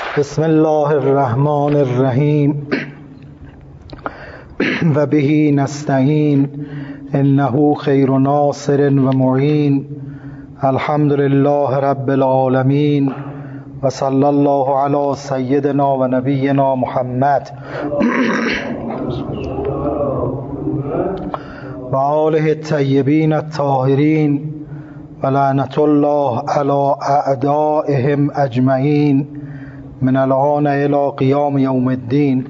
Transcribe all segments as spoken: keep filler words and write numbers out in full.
بسم الله الرحمن الرحیم و به نستعین انه خیر ناصر و معین. الحمد لله رب العالمین و صلی الله علی سیدنا و نبینا محمد و آله الطیبین الطاهرین و لعنت الله علی اعدائهم اجمعین من الآن الی قیام یوم الدین.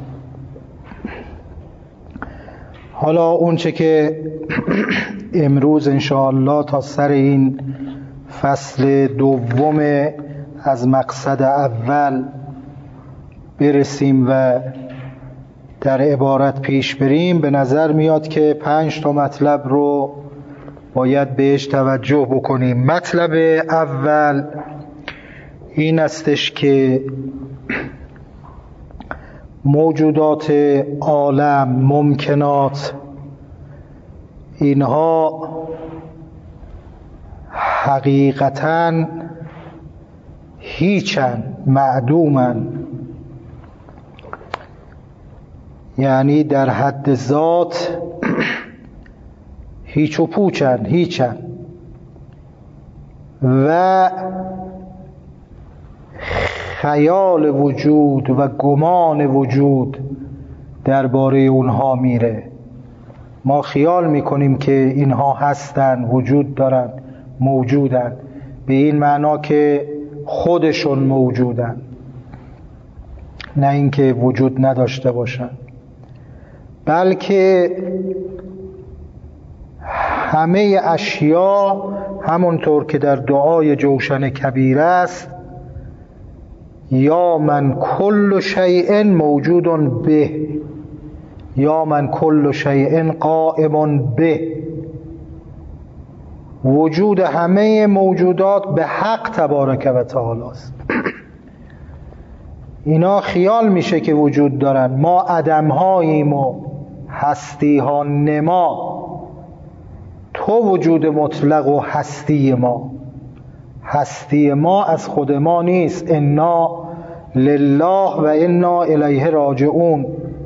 حالا اون چه که امروز انشاءالله تا سر این فصل دوم از مقصد اول برسیم و در عبارت پیش بریم، به نظر میاد که پنج تا مطلب رو باید بهش توجه بکنیم. مطلب اول این استش که موجودات عالم، ممکنات، اینها حقیقتاً هیچن، معدومن، یعنی در حد ذات هیچ و پوچن، هیچن و خیال وجود و گمان وجود درباره اونها میره. ما خیال میکنیم که اینها هستن، وجود دارن، موجودن، به این معنا که خودشون موجودن، نه اینکه وجود نداشته باشن، بلکه همه اشیا همونطور که در دعای جوشن کبیر است، یا من کل شیء موجود به، یا من کل شیء قائم به، وجود همه موجودات به حق تبارک و تعالی است. اینا خیال میشه که وجود دارن، ما عدمهاییم و هستی ها نما، تو وجود مطلق و هستی ما. هستی ما از خود ما نیست، انا لله و انا الیه راجعون.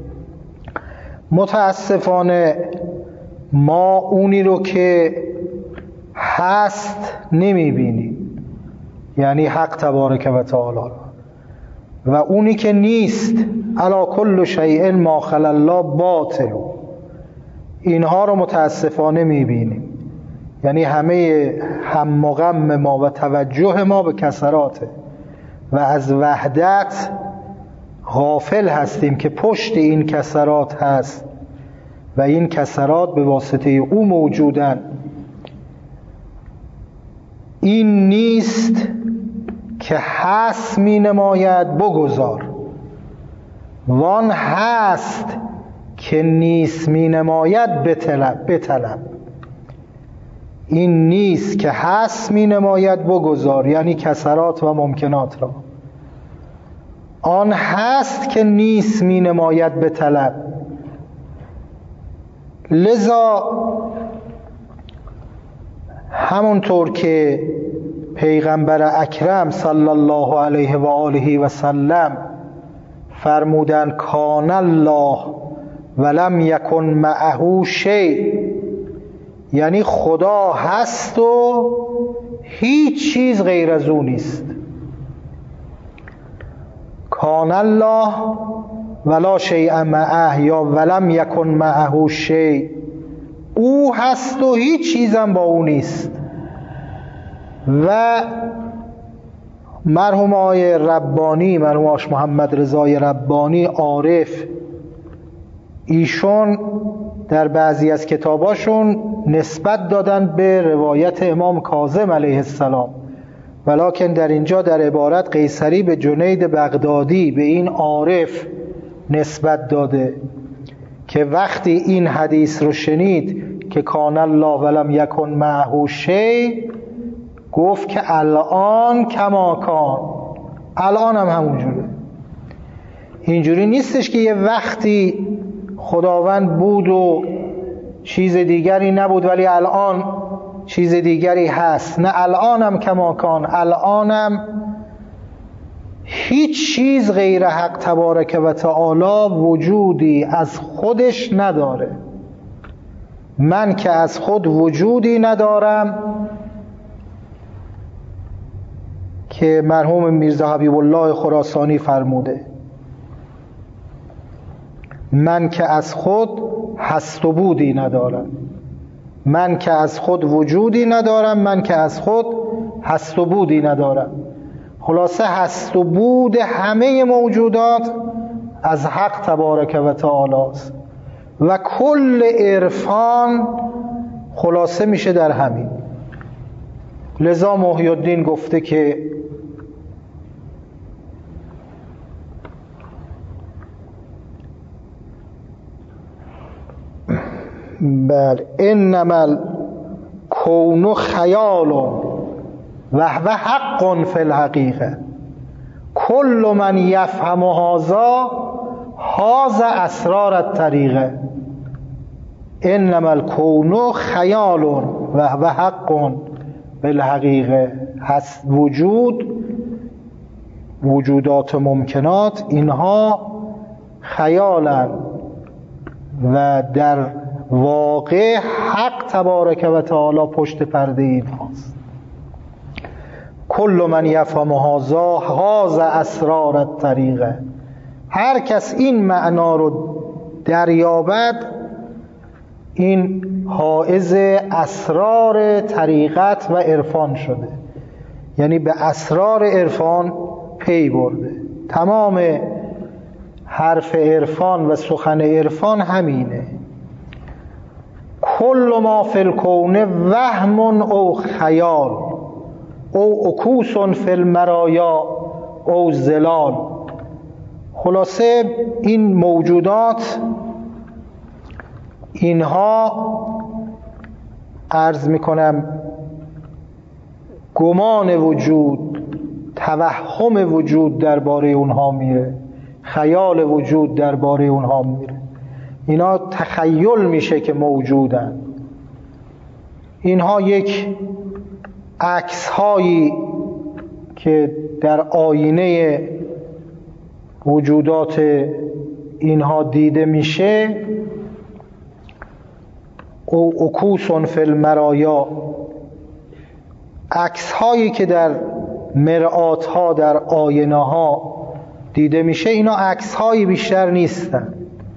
متاسفانه ما اونی رو که هست نمیبینیم، یعنی حق تبارک و تعالی، و اونی که نیست، الا کل شیء ما خلی الله باطل، اینها رو متاسفانه میبینیم. یعنی همه هم و غم ما و توجه ما به کسراته و از وحدت غافل هستیم که پشت این کسرات هست و این کسرات به واسطه او موجودن. این نیست که هست می نماید بگذار، وان هست که نیست می نماید بطلب بطلب. این نیست که هست می نماید بگذار، یعنی کسرات و ممکنات را. آن هست که نیست می نماید بطلب. لذا همونطور که پیغمبر اکرم صلی الله علیه و آله و سلم فرمودن کان الله ولم یکن معه شیء، یعنی خدا هست و هیچ چیز غیر از او نیست. کان الله ولا شیء معه، یا ولم یکن معه شیء، او هست و هیچ چیزم با او نیست. و مرحوم آقای ربانی، مرحوم آقای محمد رضای ربانی عارف، ایشون در بعضی از کتاباشون نسبت دادن به روایت امام کاظم علیه السلام، ولکن در اینجا در عبارت قیصری به جنید بغدادی، به این عارف نسبت داده که وقتی این حدیث رو شنید که کان الله ولم یکن معه شیء، گفت که الان کما کان، الان هم همونجوره. اینجوری نیستش که یه وقتی خداوند بود و چیز دیگری نبود ولی الان چیز دیگری هست. نه، الانم کما کان، الانم هیچ چیز غیر حق تبارک و تعالی وجودی از خودش نداره. من که از خود وجودی ندارم، که مرحوم میرزا حبیب الله خراسانی فرموده، من که از خود هست و بودی ندارم. من که از خود وجودی ندارم، من که از خود هست و بودی ندارم. خلاصه هست و بود همه موجودات از حق تبارک و تعالی است و کل عرفان خلاصه میشه در همین. لذا محی الدین گفته که بل انما الکون خیال و هو حق فی الحقیقه کل من یفهم هذا هذا اسرار الطریقه. انما الکون خیال و هو حق فی الحقیقه. هست وجود، وجودات ممکنات، اینها خیالن و در واقع حق تبارک و تعالی پشت پرده این هاست. کل من یفهم هذا هذا اسرار الطریقه. هر کس این معنا رو دریابد، این حائز اسرار طریقت و عرفان شده، یعنی به اسرار عرفان پی برده. تمام حرف عرفان و سخن عرفان همینه. کل ما فی الکون وهم او خیال او عکوس فی المرایا او ظلال. خلاصه این موجودات، اینها عرض میکنم گمان وجود، توهم وجود درباره اونها میره، خیال وجود درباره اونها میره. اینا تخیل میشه که موجودن. اینها یک عکس هایی که در آینه وجودات اینها دیده میشه، او عکوس فی المرایا، عکس هایی که در مرآت ها، در آینه ها دیده میشه، اینا عکس هایی بیشتر نیستن.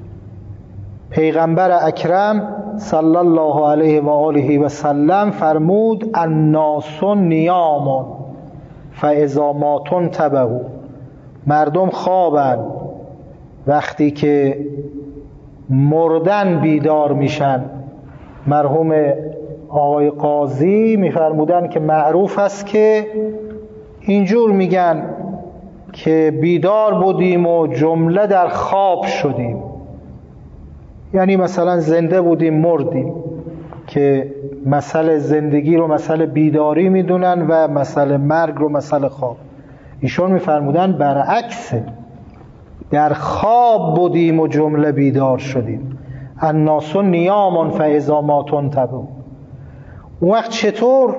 پیغمبر اکرم صلی الله علیه و آله و سلم فرمود الناس نیام فاذا ماتوا انتبهوا. مردم خوابن، وقتی که مردن بیدار میشن. مرحوم آقای قاضی میفرمودن که معروف است که اینجور میگن که بیدار بودیم و جمله در خواب شدیم، یعنی مثلا زنده بودیم مردیم، که مسئله زندگی رو مسئله بیداری میدونن و مسئله مرگ رو مسئله خواب. ایشون میفرمودن برعکسه، در خواب بودیم و جمله بیدار شدیم. الناس نیام فاذا ماتوا انتبهوا. اون وقت چطور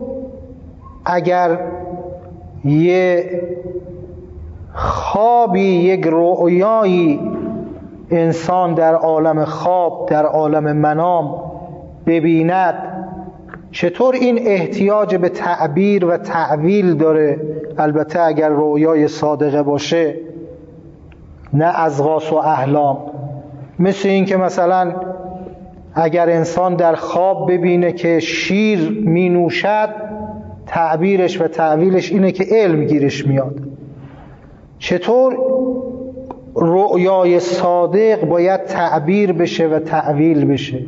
اگر یه خوابی، یک رؤیایی انسان در عالم خواب، در عالم منام ببیند، چطور این احتیاج به تعبیر و تعویل داره؟ البته اگر رؤیای صادقه باشه، نه ازغاث و احلام. مثل این که مثلا اگر انسان در خواب ببینه که شیر می نوشد، تعبیرش و تعویلش اینه که علم گیرش میاد. چطور رؤیای صادق باید تعبیر بشه و تعویل بشه؟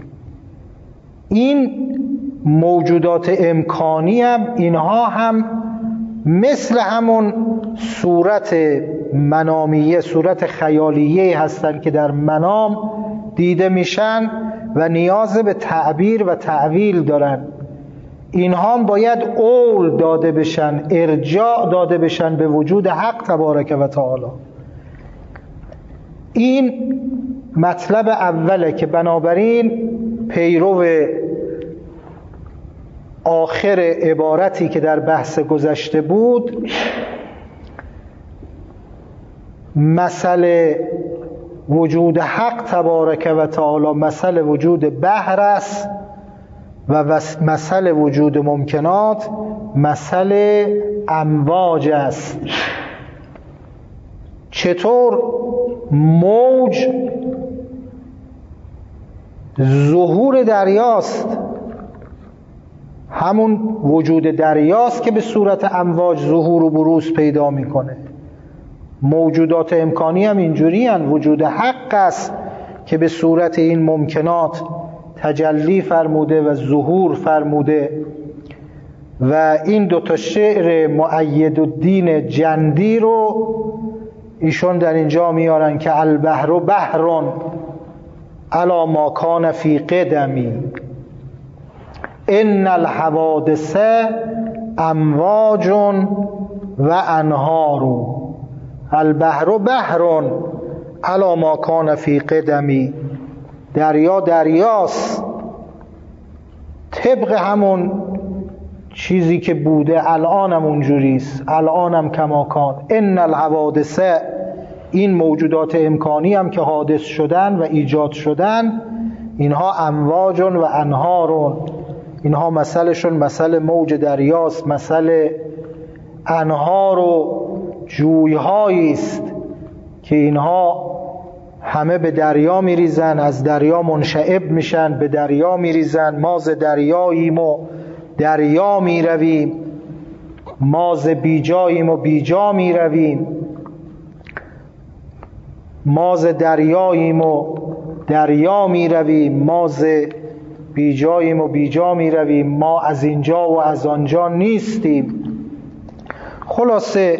این موجودات امکانی هم، اینها هم مثل همون صورت منامیه، صورت خیالیه هستن که در منام دیده میشن و نیاز به تعبیر و تعویل دارن. اینها هم باید اول داده بشن، ارجاع داده بشن به وجود حق تبارک و تعالی. این مطلب اوله که بنابراین پیرو آخر عبارتی که در بحث گذشته بود، مثل وجود حق تبارک و تعالی مثل وجود بحر است و مثل وجود ممکنات مثل امواج است. چطور موج ظهور دریاست، همون وجود دریاست که به صورت امواج ظهور و بروز پیدا میکنه. موجودات امکانی هم اینجوری هن. وجود حق است که به صورت این ممکنات تجلی فرموده و ظهور فرموده. و این دوتا شعر مؤید الدین جندی رو ایشون در اینجا میارن که البحر بحرون علی ما کان فی قدمی ان الحوادث امواج و انهار. البحر بحرون علی ما کان فی قدمی. دریا دریاست طبق همون چیزی که بوده، الانم اونجوریست، الانم کماکان. ان الحوادث، این موجودات امکانی هم که حادث شدن و ایجاد شدن، اینها امواج و انهارون. اینها مثلشون مثل موج دریاست، مثل انهار و جویهایی است که اینها همه به دریا میریزن، از دریا منشعب میشن، به دریا میریزن. ما ز دریاییم و دریا میرویم، ما ز بیجاییم و بیجا میرویم. ما ز دریاییم و دریا میرویم، ما ز بیجاییم و بیجا میرویم. ما از اینجا و از آنجا نیستیم. خلاصه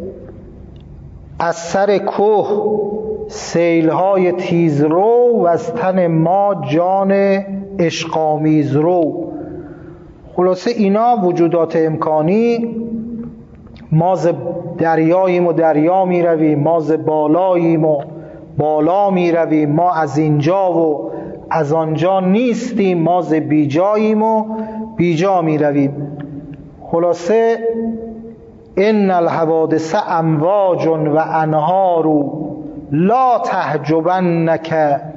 از سر کوه سیلهای تیز رو و از تن ما جان عشق‌آمیز رو. خلاصه اینا وجودات امکانی. ما ز دریاییم و دریا می رویم، ما ز بالاییم و بالا می رویم، ما از اینجا و از آنجا نیستیم، ما ز بیجاییم و بیجا می رویم. خلاصه ان الحوادث امواج و انهار لا تحجبنک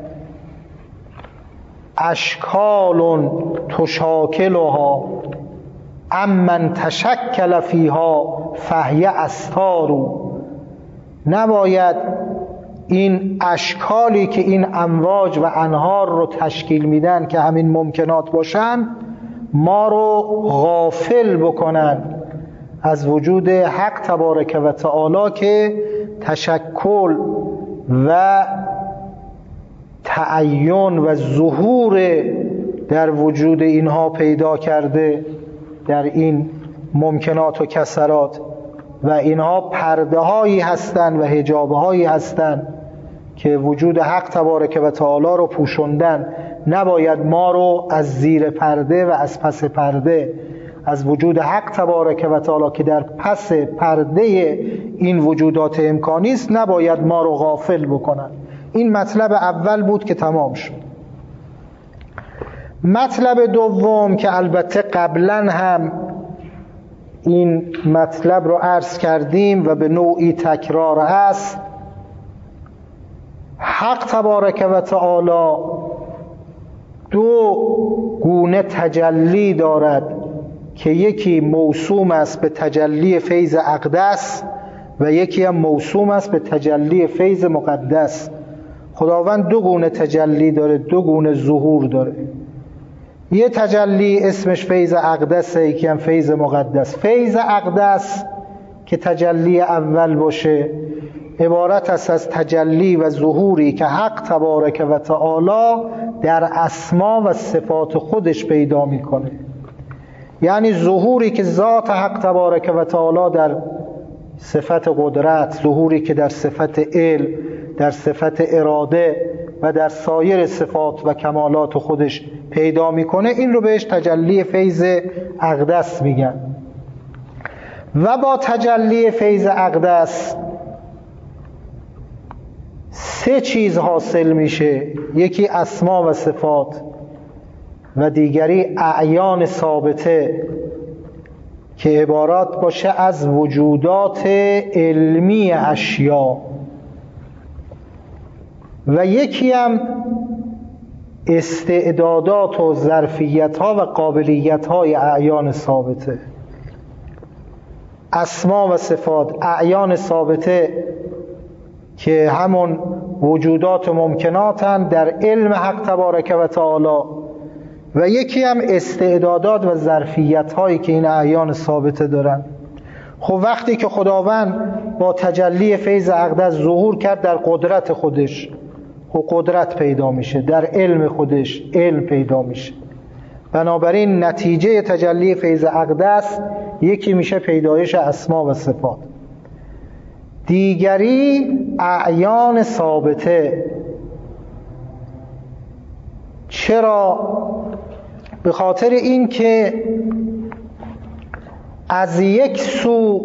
اشکال تشاکلها امن تشکل فیها فهی استار. نباید این اشکالی که این امواج و انهار رو تشکیل میدن که همین ممکنات باشن ما رو غافل بکنن از وجود حق تبارک و تعالی که تشکل و تعین و ظهور در وجود اینها پیدا کرده، در این ممکنات و کسرات. و اینها پرده هایی هستند و حجاب هایی هستند که وجود حق تبارک و تعالی رو پوشوندن. نباید ما رو از زیر پرده و از پس پرده از وجود حق تبارک و تعالی که در پس پرده این وجودات امکانی است، نباید ما رو غافل بکنن. این مطلب اول بود که تمام شد. مطلب دوم که البته قبلا هم این مطلب رو عرض کردیم و به نوعی تکرار هست، حق تبارک و تعالی دو گونه تجلی دارد که یکی موسوم است به تجلی فیض اقدس و یکی هم موسوم است به تجلی فیض مقدس. خداوند دو گونه تجلی داره، دو گونه ظهور داره. یه تجلی اسمش فیض اقدسه، یکی هم فیض مقدس. فیض اقدس که تجلی اول باشه عبارت است از تجلی و ظهوری که حق تبارک و تعالی در اسما و صفات خودش پیدا میکنه. یعنی ظهوری که ذات حق تبارک و تعالی در صفت قدرت، ظهوری که در صفت علم، در صفت اراده و در سایر صفات و کمالات خودش پیدا میکنه، این رو بهش تجلی فیض اقدس میگن. و با تجلی فیض اقدس سه چیز حاصل میشه، یکی اسما و صفات و دیگری اعیان ثابته که عبارات باشه از وجودات علمی اشیا. و یکی هم استعدادات و ظرفیت‌ها و قابلیت‌های اعیان ثابته. اسما و صفات، اعیان ثابته که همون وجودات ممکناتن در علم حق تبارک و تعالی، و یکی هم استعدادات و ظرفیت‌هایی که این اعیان ثابته دارن. خب وقتی که خداوند با تجلی فیض اقدس ظهور کرد در قدرت خودش، خب قدرت پیدا میشه، در علم خودش علم پیدا میشه. بنابراین نتیجه تجلی فیض اقدس یکی میشه پیدایش اسما و صفات، دیگری اعیان ثابته. چرا؟ به خاطر این که از یک سو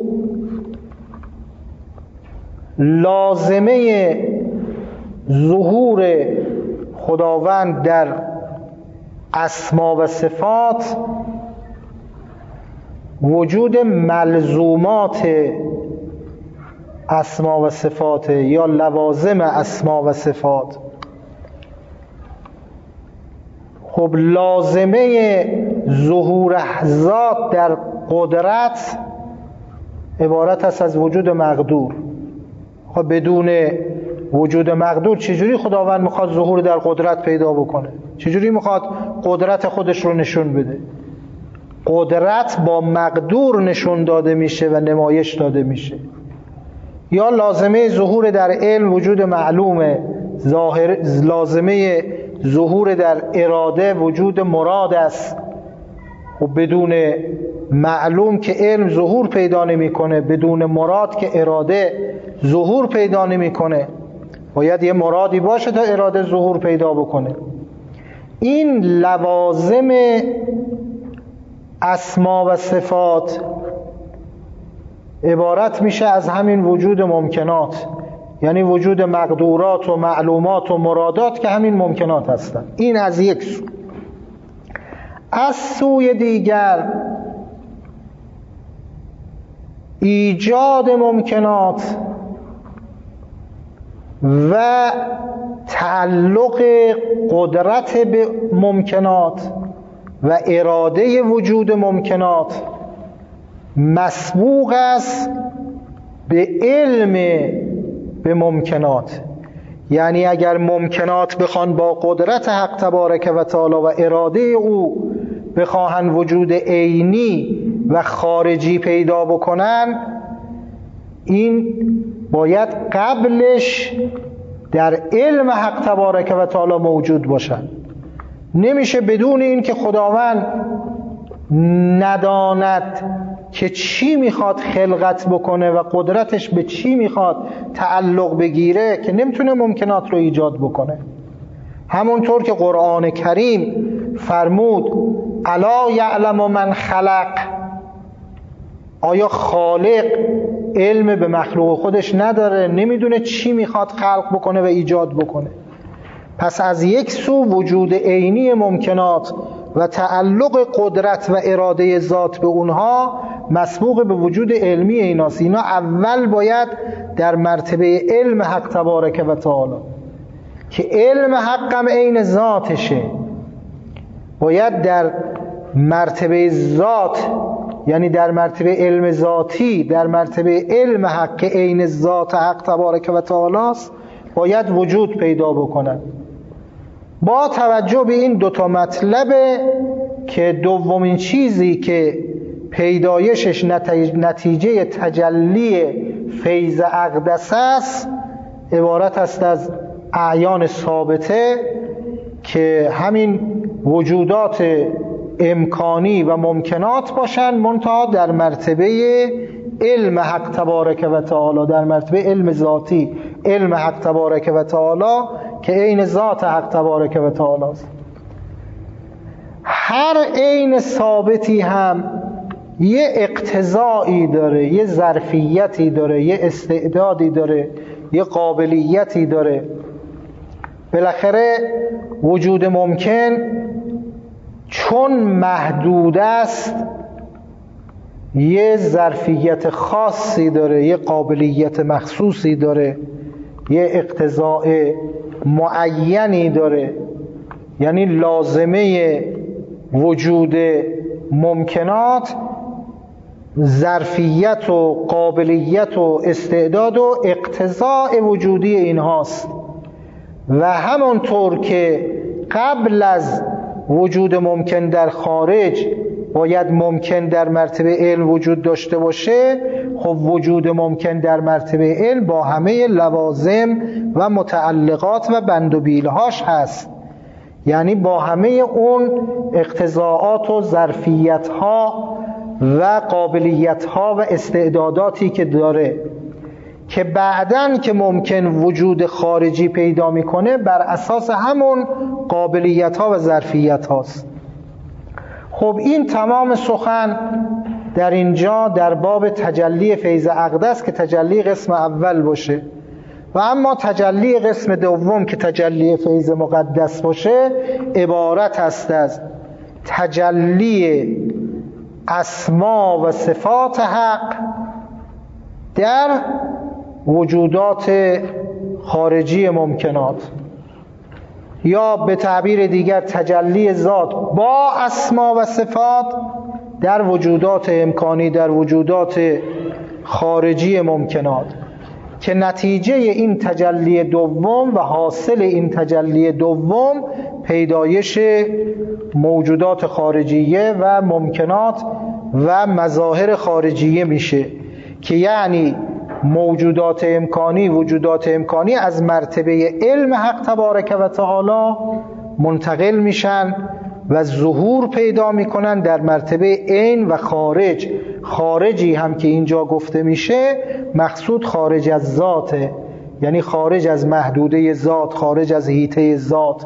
لازمه ظهور خداوند در اسما و صفات وجود ملزومات اسما و صفات یا لوازم اسما و صفات. خب لازمه ظهور ذات در قدرت عبارت است از وجود مقدور. خب بدون وجود مقدور چجوری خداوند میخواد ظهور در قدرت پیدا بکنه؟ چجوری میخواد قدرت خودش رو نشون بده؟ قدرت با مقدور نشون داده میشه و نمایش داده میشه. یا لازمه ظهور در علم وجود معلومه، ظاهر لازمه ظهور در اراده وجود مراد است. و بدون معلوم که علم ظهور پیدا نمیکنه، بدون مراد که اراده ظهور پیدا نمیکنه. باید یه مرادی باشه تا اراده ظهور پیدا بکنه. این لوازم اسما و صفات عبارت میشه از همین وجود ممکنات، یعنی وجود مقدورات و معلومات و مرادات که همین ممکنات هستن. این از یک سو. از سوی دیگر ایجاد ممکنات و تعلق قدرت به ممکنات و اراده وجود ممکنات مسبوق است به علم به ممکنات. یعنی اگر ممکنات بخوان با قدرت حق تبارک و تعالی و اراده او بخواهن وجود عینی و خارجی پیدا بکنن، این باید قبلش در علم حق تبارک و تعالی موجود باشن. نمیشه بدون این که خداوند نداند که چی میخواد خلقت بکنه و قدرتش به چی میخواد تعلق بگیره که نمیتونه ممکنات رو ایجاد بکنه. همونطور که قرآن کریم فرمود الا یعلم من خلق، آیا خالق علم به مخلوق خودش نداره؟ نمیدونه چی میخواد خلق بکنه و ایجاد بکنه؟ پس از یک سو وجود عینی ممکنات و تعلق قدرت و اراده ذات به اونها مسبوق به وجود علمی ایناست. اینا اول باید در مرتبه علم حق تبارک و تعالی که علم حقم عین ذاتشه، باید در مرتبه ذات، یعنی در مرتبه علم ذاتی، در مرتبه علم حق عین ذات حق تبارک و تعالی است، باید وجود پیدا بکنن. با توجه به این دوتا مطلب که دومین چیزی که پیدایشش نتیجه تجلی فیض اقدس است عبارت است از اعیان ثابته که همین وجودات امکانی و ممکنات باشن، منتها در مرتبه علم حق تبارک و تعالی، در مرتبه علم ذاتی علم حق تبارک و تعالی که عین ذات حق تبارک و تعالی است. هر عین ثابتی هم یه اقتضایی داره، یه ظرفیتی داره، یه استعدادی داره، یه قابلیتی داره. بالاخره وجود ممکن چون محدود است یه ظرفیت خاصی داره، یه قابلیت مخصوصی داره، یه اقتضاء معینی داره، یعنی لازمه وجود ممکنات ظرفیت و قابلیت و استعداد و اقتضاء وجودی اینهاست. و همونطور که قبل از وجود ممکن در خارج باید ممکن در مرتبه علم وجود داشته باشه، خب وجود ممکن در مرتبه علم با همه لوازم و متعلقات و بند و بیلهاش هست، یعنی با همه اون اقتضاءات و ظرفیت‌ها و قابلیت‌ها و استعداداتی که داره، که بعدن که ممکن وجود خارجی پیدا میکنه بر اساس همون قابلیت‌ها و ظرفیت‌هاست. خب این تمام سخن در اینجا در باب تجلی فیض اقدس که تجلی قسم اول باشه، و اما تجلی قسم دوم که تجلی فیض مقدس باشه عبارت است از تجلی اسما و صفات حق در وجودات خارجی ممکنات، یا به تعبیر دیگر تجلی ذات با اسما و صفات در وجودات امکانی، در وجودات خارجی ممکنات، که نتیجه این تجلی دوم و حاصل این تجلی دوم پیدایش موجودات خارجیه و ممکنات و مظاهر خارجیه میشه، که یعنی موجودات امکانی، وجودات امکانی از مرتبه علم حق تبارک و تعالی منتقل میشن و ظهور پیدا میکنن در مرتبه عین و خارج. خارجی هم که اینجا گفته میشه مقصود خارج از ذاته، یعنی خارج از محدوده ذات، خارج از حیطه ذات.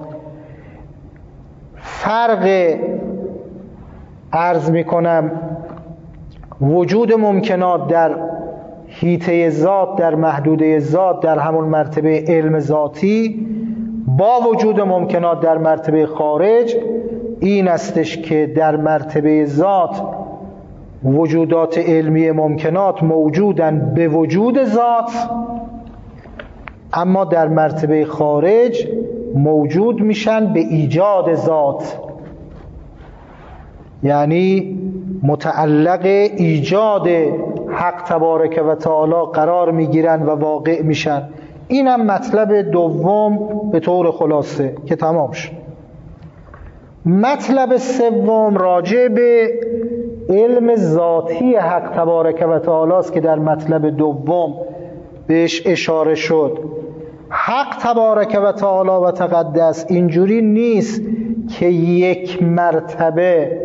فرق عرض میکنم وجود ممکنات در حیطه ذات، در محدوده ذات، در همون مرتبه علم ذاتی، با وجود ممکنات در مرتبه خارج این استش که در مرتبه ذات وجودات علمی ممکنات موجودن به وجود ذات، اما در مرتبه خارج موجود میشن به ایجاد ذات، یعنی متعلق ایجاد حق تبارک و تعالی قرار میگیرن و واقع میشن. اینم مطلب دوم به طور خلاصه که تمام شد. مطلب سوم راجع به علم ذاتی حق تبارک و تعالی است که در مطلب دوم بهش اشاره شد. حق تبارک و تعالی و تقدس اینجوری نیست که یک مرتبه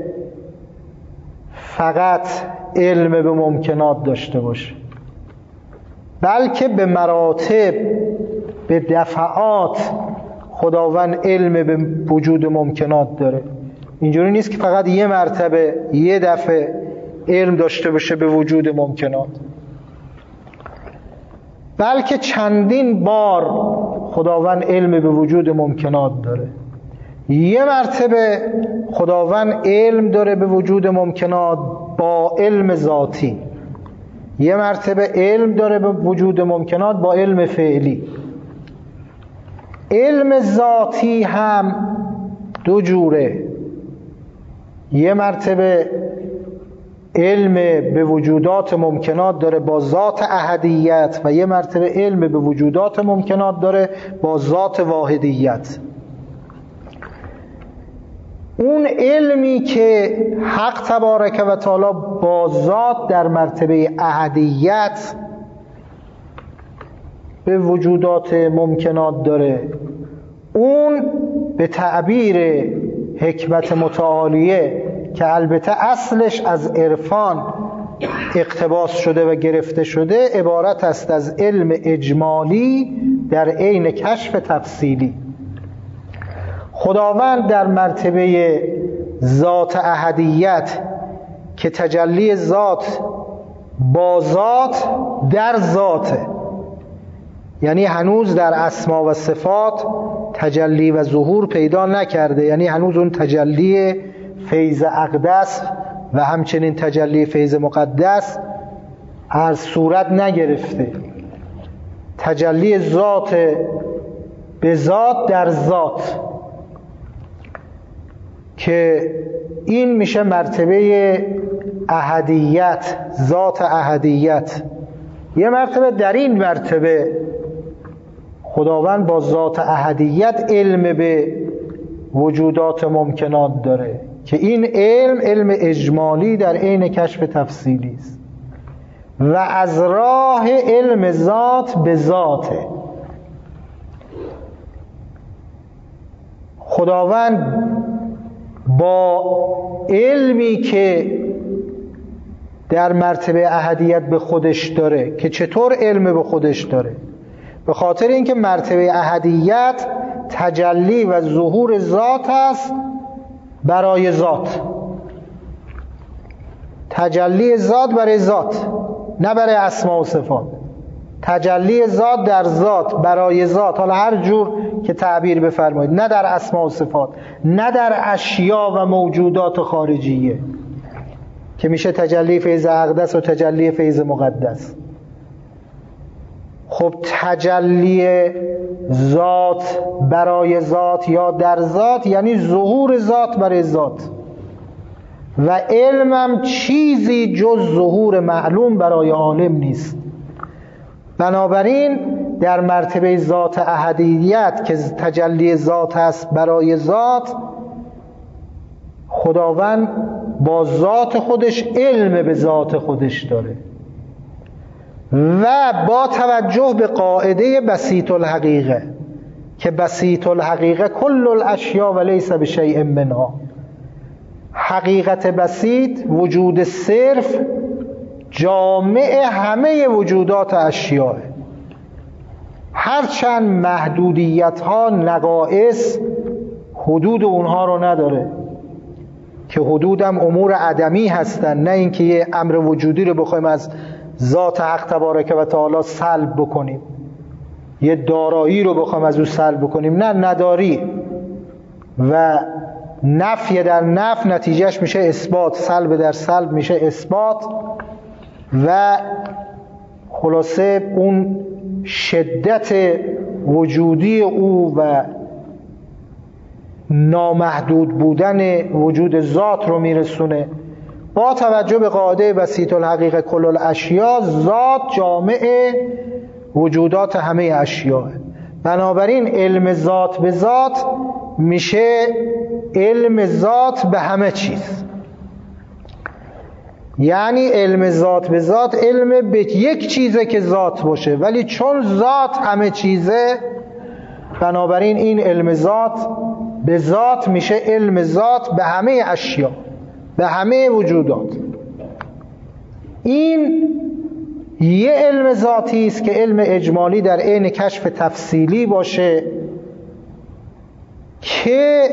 فقط علم به ممکنات داشته باشه، بلکه به مراتب، به دفعات خداوند علم به وجود ممکنات داره. اینجوری نیست که فقط یه مرتبه یه دفعه علم داشته باشه به وجود ممکنات، بلکه چندین بار خداوند علم به وجود ممکنات داره. یه مرتبه خداوند علم داره به وجود ممکنات با علم ذاتی، یه مرتبه علم داره به وجود ممکنات با علم فعلی. علم ذاتی هم دو جوره، یه مرتبه علم به وجودات ممکنات داره با ذات احدیت و یه مرتبه علم به وجودات ممکنات داره با ذات واحدیت. اون علمی که حق تبارک و تعالی با ذات در مرتبه احدیت به وجودات ممکنات داره، اون به تعبیر حکمت متعالیه که البته اصلش از عرفان اقتباس شده و گرفته شده، عبارت است از علم اجمالی در عین کشف تفصیلی. خداوند در مرتبه ذات احدیت که تجلی ذات با ذات در ذاته، یعنی هنوز در اسما و صفات تجلی و ظهور پیدا نکرده، یعنی هنوز اون تجلی فیض اقدس و همچنین تجلی فیض مقدس از صورت نگرفته. تجلی ذات به ذات در ذات، که این میشه مرتبه احدیت، ذات احدیت. یه مرتبه در این مرتبه خداوند با ذات احدیت علم به وجودات ممکنات داره که این علم علم اجمالی در عین کشف تفصیلی است و از راه علم ذات به ذاته. خداوند با علمی که در مرتبه احدیت به خودش داره، که چطور علم به خودش داره؟ به خاطر اینکه مرتبه احدیت تجلی و ظهور ذات است برای ذات، تجلی ذات برای ذات، نه برای اسما و صفات. تجلی ذات در ذات برای ذات، حالا هر جور که تعبیر بفرمایید، نه در اسما و صفات، نه در اشیا و موجودات خارجیه که میشه تجلی فیض اقدس و تجلی فیض مقدس. خب تجلی ذات برای ذات یا در ذات یعنی ظهور ذات برای ذات، و علمم چیزی جز ظهور معلوم برای عالم نیست. بنابراین در مرتبه ذات احدیت که تجلی ذات است برای ذات، خداوند با ذات خودش علم به ذات خودش داره و با توجه به قاعده بسیط الحقیقه که بسیط الحقیقه کل الاشیاء و لیس بشیء منها، حقیقت بسیط، وجود صرف، جامع همه وجودات اشیاء، هرچند محدودیت ها، نقائص، حدود اونها رو نداره که حدودم امور عدمی هستن، نه اینکه یه امر وجودی رو بخوایم از ذات حق تبارک و تعالی سلب بکنیم، یه دارایی رو بخوایم از او سلب بکنیم، نه، نداری و نفی در نفی نتیجهش میشه اثبات، سلب در سلب میشه اثبات. و خلاصه اون شدت وجودی او و نامحدود بودن وجود ذات رو میرسونه. با توجه به قاعده بسیط الحقیقه کل الاشیاء، ذات جامع وجودات همه اشیاء، بنابراین علم ذات به ذات میشه علم ذات به همه چیز. یعنی علم ذات به ذات علم به یک چیزه که ذات باشه، ولی چون ذات همه چیزه، بنابراین این علم ذات به ذات میشه علم ذات به همه اشیا، به همه وجودات. این یه علم ذاتی است که علم اجمالی در عین کشف تفصیلی باشه که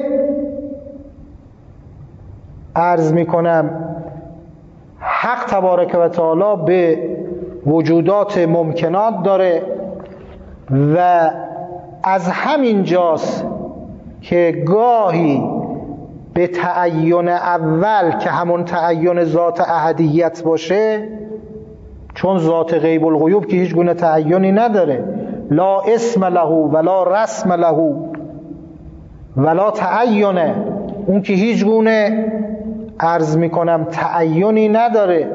عرض میکنم حق تبارک و تعالی به وجودات ممکنات داره و از همین جاست که گاهی به تعین اول که همون تعین ذات احدیت باشه، چون ذات غیب الغیوب که هیچ گونه تعینی نداره، لا اسم له ولا رسم له ولا تعینه، اون که هیچ گونه عرض میکنم تعینی نداره،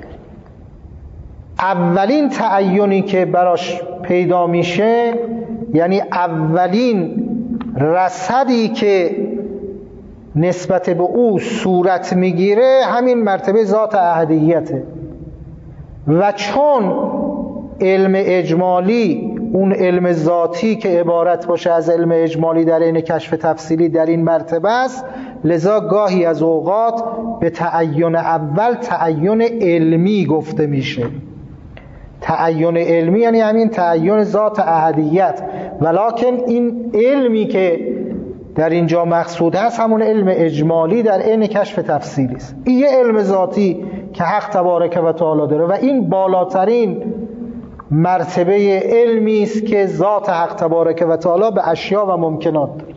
اولین تعینی که براش پیدا میشه، یعنی اولین رصدی که نسبت به او صورت میگیره، همین مرتبه ذات احدیته. و چون علم اجمالی اون علم ذاتی که عبارت باشه از علم اجمالی در این کشف تفصیلی در این مرتبه است، لذا گاهی از اوقات به تعین اول تعین علمی گفته میشه. تعین علمی یعنی همین تعین ذات احدیت، ولکن این علمی که در اینجا مقصود هست همون علم اجمالی در عین کشف تفصیلی است. این یه علم ذاتی که حق تبارک و تعالی داره و این بالاترین مرتبه علمی است که ذات حق تبارک و تعالی به اشیا و ممکنات داره.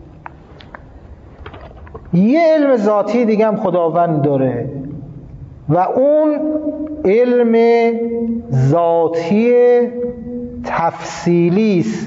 یه علم ذاتی دیگه هم خداوند داره و اون علم ذاتی تفصیلی است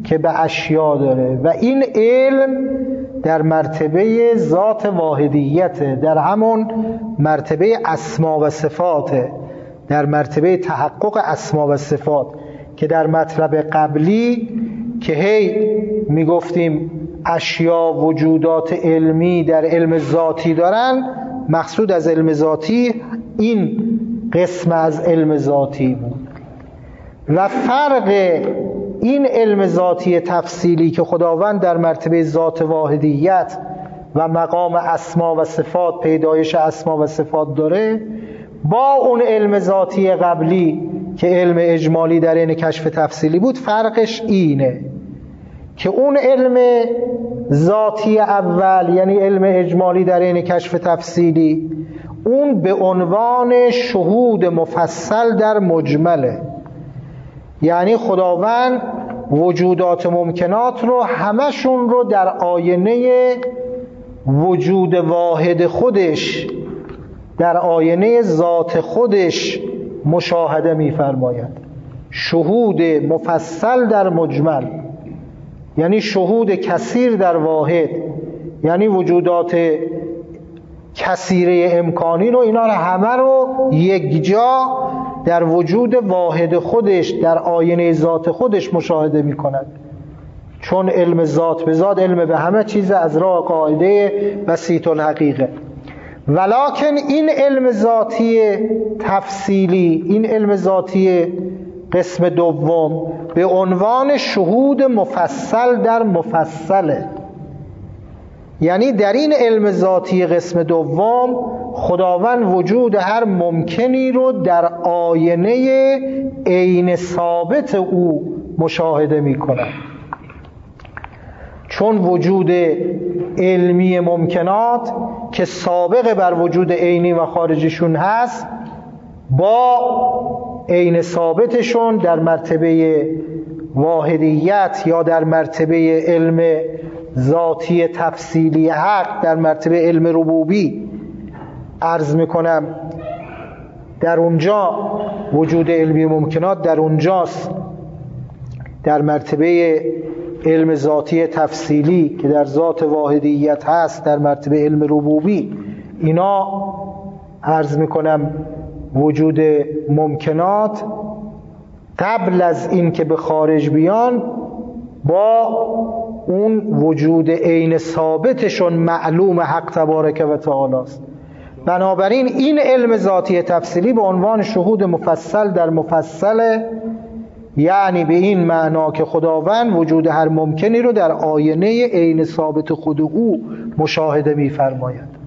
که به اشیا داره و این علم در مرتبه ذات واحدیته، در همون مرتبه اسما و صفاته، در مرتبه تحقق اسما و صفات که در مطلب قبلی که هی میگفتیم اشیا وجودات علمی در علم ذاتی دارن، مقصود از علم ذاتی این قسم از علم ذاتی بود. و فرق این علم ذاتی تفصیلی که خداوند در مرتبه ذات واحدیت و مقام اسما و صفات، پیدایش اسما و صفات داره، با اون علم ذاتی قبلی که علم اجمالی در این کشف تفصیلی بود، فرقش اینه که اون علم ذاتی اول، یعنی علم اجمالی در این کشف تفصیلی، اون به عنوان شهود مفصل در مجمله، یعنی خداوند وجودات ممکنات رو همشون رو در آینه وجود واحد خودش، در آینه ذات خودش مشاهده می‌فرماید. شهود مفصل در مجمل یعنی شهود کثیر در واحد، یعنی وجودات کثیره امکانی رو، اینا رو همه رو یک جا در وجود واحد خودش، در آینه ذات خودش مشاهده می کند. چون علم ذات به ذات علم به همه چیز از راه قاعده بسیط الحقیقه. ولکن این علم ذاتی تفصیلی، این علم ذاتی قسم دوم به عنوان شهود مفصل در مفصله، یعنی در این علم ذاتی قسم دوم خداوند وجود هر ممکنی رو در آینه عین ثابت او مشاهده می کند. چون وجود علمی ممکنات که سابق بر وجود عینی و خارجیشون هست، با عین ثابتشون در مرتبه واحدیت یا در مرتبه علم ذاتی تفصیلی حق، در مرتبه علم ربوبی عرض میکنم، در اونجا وجود علمی ممکنات در اونجاست، در مرتبه علم ذاتی تفصیلی که در ذات واحدیت هست، در مرتبه علم ربوبی، اینا عرض میکنم وجود ممکنات قبل از این که به خارج بیان با اون وجود عین ثابتشون معلوم حق تبارک و تعالی است. بنابراین این علم ذاتی تفصیلی به عنوان شهود مفصل در مفصل، یعنی به این معنا که خداوند وجود هر ممکنی رو در آینه عین ثابت خود او مشاهده می‌فرماید.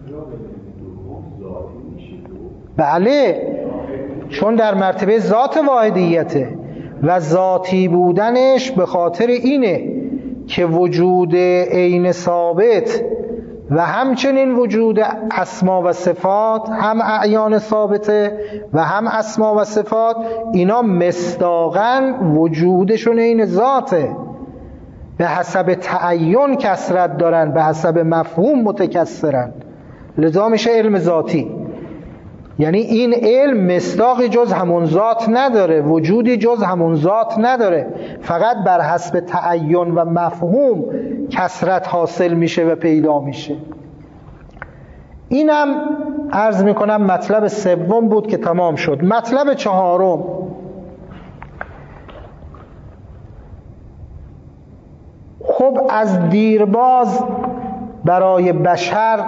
بله، چون در مرتبه ذات واحدیته و ذاتی بودنش به خاطر اینه که وجود عین ثابت و همچنین وجود اسما و صفات، هم اعیان ثابته و هم اسما و صفات، اینا مصداقاً وجودشون عین ذاته، به حسب تعین کثرت دارن، به حسب مفهوم متکثرن، لذا میشه علم ذاتی. یعنی این علم مصداقی جز همون ذات نداره، وجودی جز همون ذات نداره، فقط بر حسب تعین و مفهوم کثرت حاصل میشه و پیدا میشه. اینم عرض میکنم مطلب سوم بود که تمام شد. مطلب چهارم، خب از دیرباز برای بشر،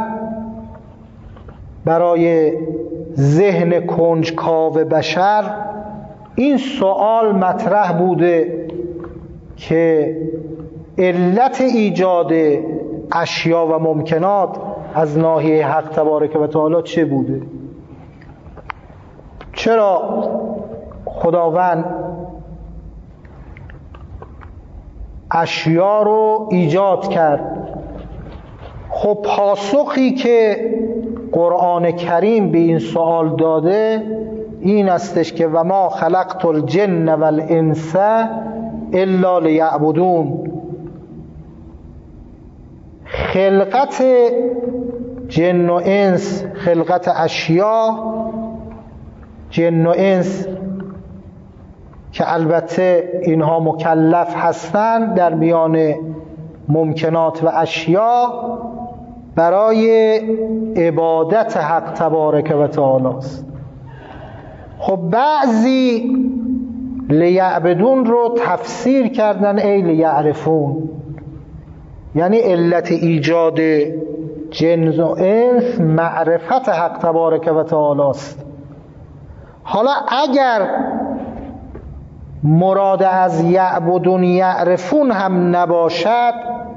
برای ذهن کنجکاو بشر این سوال مطرح بوده که علت ایجاد اشیا و ممکنات از ناحیه حق تبارک و تعالی چه بوده؟ چرا خداوند اشیا رو ایجاد کرد؟ خب پاسخی که قرآن کریم به این سوال داده این استش که و ما خلقت الجن والانس الا لیعبدون. خلقت جن و انس، خلقت اشیا، جن و انس که البته اینها مکلف هستند در میان ممکنات و اشیا برای عبادت حق تبارک و تعالی است. خب بعضی لیعبدون رو تفسیر کردن ای لیعرفون، یعنی علت ایجاد جنس و انس معرفت حق تبارک و تعالی است. حالا اگر مراد از یعبدون یعرفون هم نباشد،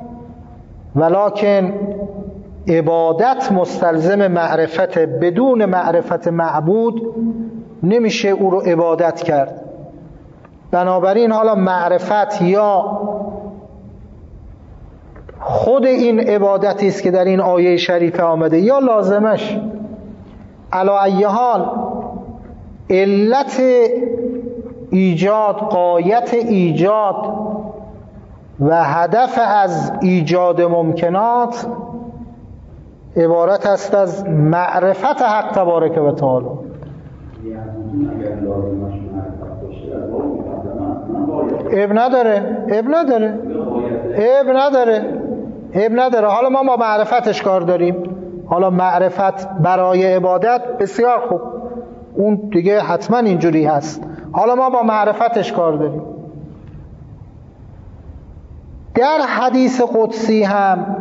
ولکن عبادت مستلزم معرفت، بدون معرفت معبود نمیشه او رو عبادت کرد. بنابراین حالا معرفت یا خود این عبادتی است که در این آیه شریفه آمده یا لازمش. علی ای حال علت ایجاد، غایت ایجاد و هدف از ایجاد ممکنات عبارت است از معرفت حق تبارک و تعالی. اب نداره اب نداره اب نداره اب نداره حالا ما با معرفتش کار داریم. حالا معرفت برای عبادت بسیار خوب، اون دیگه حتما اینجوری هست. حالا ما با معرفتش کار داریم. در حدیث قدسی هم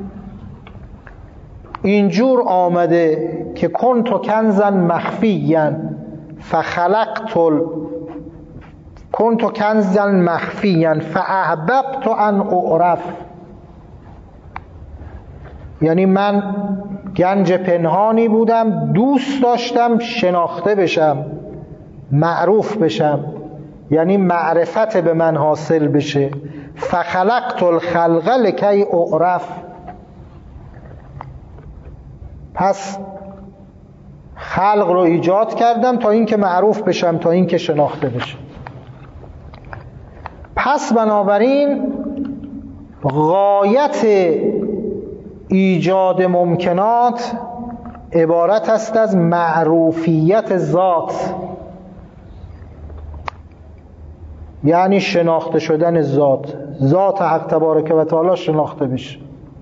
اینجور آمده که کنت کنزا مخفیا فخلقت ال... کنت کنزا مخفیا فاحببت ان اعرف، یعنی من گنج پنهانی بودم، دوست داشتم شناخته بشم، معروف بشم، یعنی معرفت به من حاصل بشه. فخلقت الخلق لکی اعرف، پس خلق رو ایجاد کردم تا اینکه معروف بشم، تا اینکه شناخته بشم. پس بنابراین غایت ایجاد ممکنات عبارت است از معروفیت ذات، یعنی شناخته شدن ذات، ذات حق تبارک و تعالی شناخته بشه.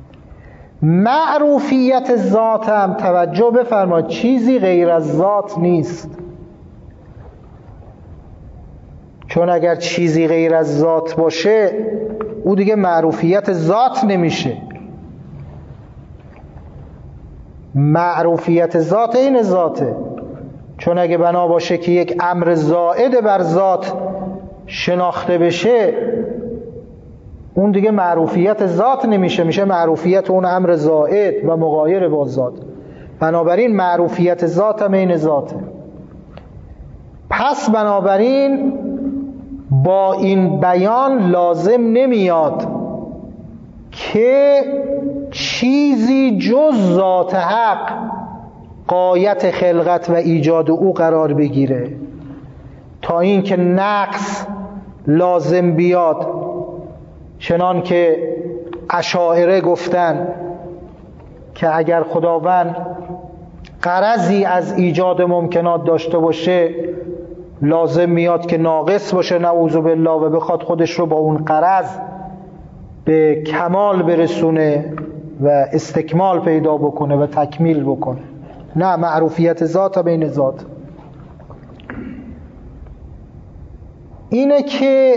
معروفیت ذات هم توجه بفرمایید چیزی غیر از ذات نیست، چون اگر چیزی غیر از ذات باشه او دیگه معروفیت ذات نمیشه. معروفیت ذات این ذاته، چون اگه بنا باشه که یک امر زائد بر ذات شناخته بشه اون دیگه معروفیت ذات نمیشه، میشه معروفیت اون امر زائد و مغایر با ذات. بنابراین معروفیت ذات هم این ذاته. پس بنابراین با این بیان لازم نمیاد که چیزی جز ذات حق غایت خلقت و ایجاد او قرار بگیره، تا اینکه نقص لازم بیاد، چنان که اشاعره گفتن که اگر خداوند غرضی از ایجاد ممکنات داشته باشه لازم میاد که ناقص باشه نعوذ بالله و بخواد خودش رو با اون غرض به کمال برسونه و استکمال پیدا بکنه و تکمیل بکنه. نه، معروفیت ذات بین ذات اینه که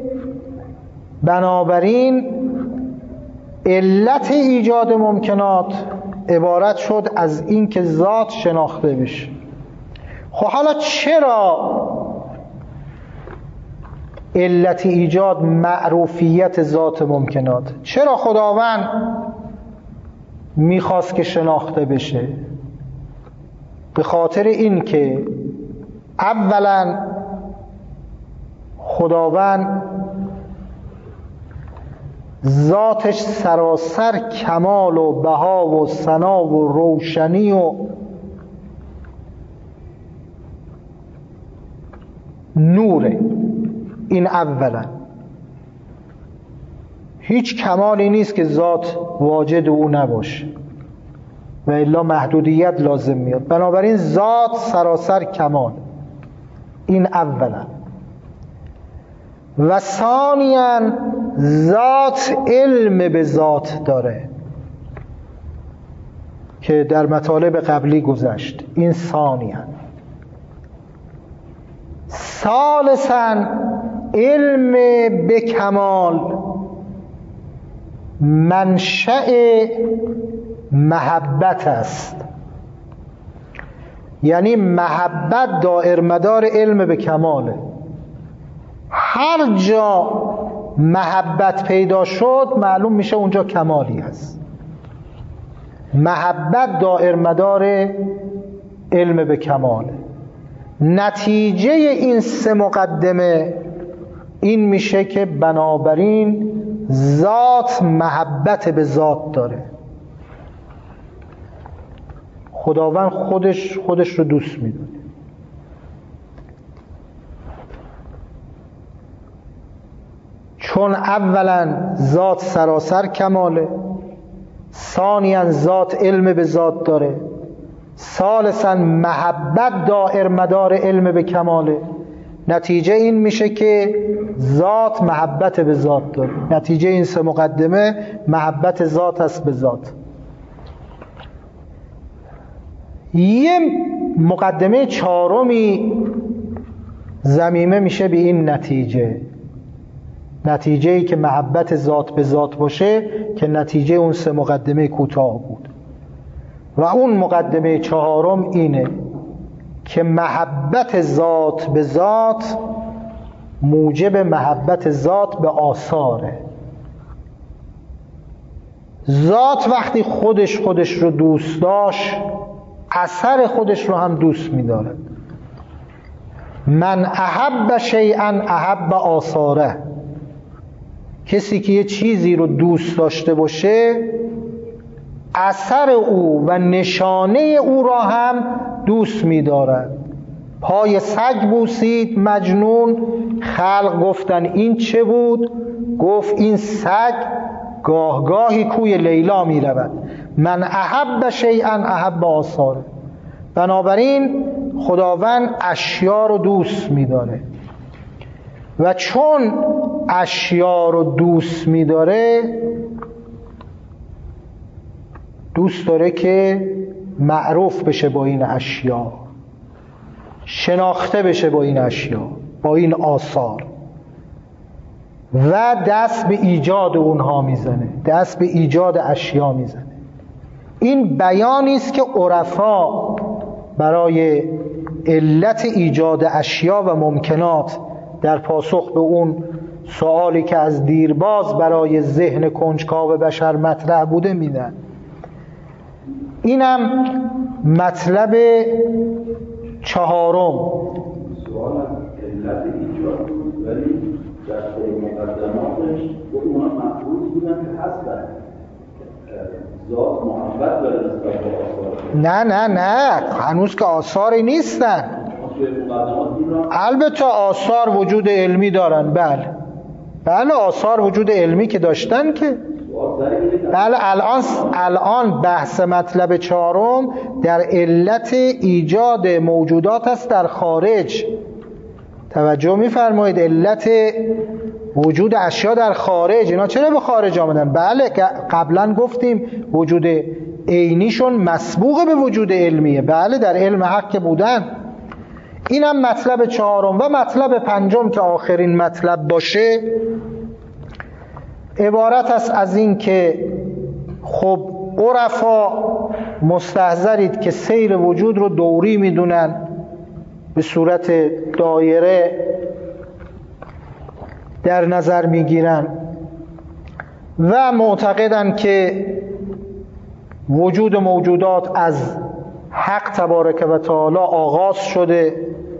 بنابراین علت ایجاد ممکنات عبارت شد از این که ذات شناخته بشه. خب حالا چرا علت ایجاد معروفیت ذات ممکنات؟ چرا خداوند میخواست که شناخته بشه؟ به خاطر این که اولا خداوند ذاتش سراسر کمال و بها و ثنا و روشنی و نوره. این اولا، هیچ کمالی نیست که ذات واجد او نباشه و الا محدودیت لازم میاد. بنابراین ذات سراسر کمال. این اولا. و ثانیاً ذات علم به ذات داره که در مطالب قبلی گذشت. این ثانیاً. ثالثاً علم به کمال منشأ محبت است، یعنی محبت دائر مدار علم به کماله. هر جا محبت پیدا شد معلوم میشه اونجا کمالی است. محبت دائر مدار علم به کماله. نتیجه این سه مقدمه این میشه که بنابراین ذات محبت به ذات داره. خداوند خودش خودش رو دوست میدونه. چون اولا ذات سراسر کماله، ثانیاً ذات علم به ذات داره، ثالثاً محبت دائر مدار علم به کماله. نتیجه این میشه که ذات محبت به ذات داره. نتیجه این سه مقدمه محبت ذات است به ذات. یه مقدمه چهارمی ضمیمه میشه به این نتیجه، نتیجه ای که محبت ذات به ذات باشه که نتیجه اون سه مقدمه کوتاه بود. و اون مقدمه چهارم اینه که محبت ذات به ذات موجب محبت ذات به آثاره. ذات وقتی خودش خودش رو دوست داشت اثر خودش رو هم دوست می‌داره. من احب شیئا احب آثاره. کسی که یه چیزی رو دوست داشته باشه اثر او و نشانه او را هم دوست می‌دارد. پای سگ بوسید مجنون، خلق گفتن این چه بود؟ گفت این سگ گاه گاهی کوی لیلا می رود. من احب شیئا احب آثاره. بنابراین خداوند اشیا رو دوست می داره و چون اشیا رو دوست می داره دوست داره که معروف بشه با این اشیا، شناخته بشه با این اشیا، با این آثار، و دست به ایجاد اونها میزنه، دست به ایجاد اشیا میزنه. این بیانی است که عرفا برای علت ایجاد اشیا و ممکنات در پاسخ به اون سوالی که از دیرباز برای ذهن کنجکاو بشر مطرح بوده میدن. اینم مطلب چهارم. سوال از علت ایجاد بود ولی در مقدماتش با اونا مفروض بودن که هستن ذات محبت داره نسبت به آثار. نه نه نه هنوز که آثاری نیستن. البته آثار وجود علمی دارن. بله بله آثار وجود علمی که داشتن که بله. الان الان بحث مطلب چهارم در علت ایجاد موجودات است در خارج. توجه می‌فرمایید، علت وجود اشیا در خارج. اینا چرا به خارج آمدن؟ بله قبلا گفتیم وجود عینیشون مسبوق به وجود علمیه. بله در علم حق که بودن. اینم مطلب چهارم. و مطلب پنجم که آخرین مطلب باشه عبارت است از این که خب عرفا مستحضرید که سیر وجود رو دوری میدونن، به صورت دایره در نظر میگیرن و معتقدن که وجود موجودات از حق تبارک و تعالی آغاز شده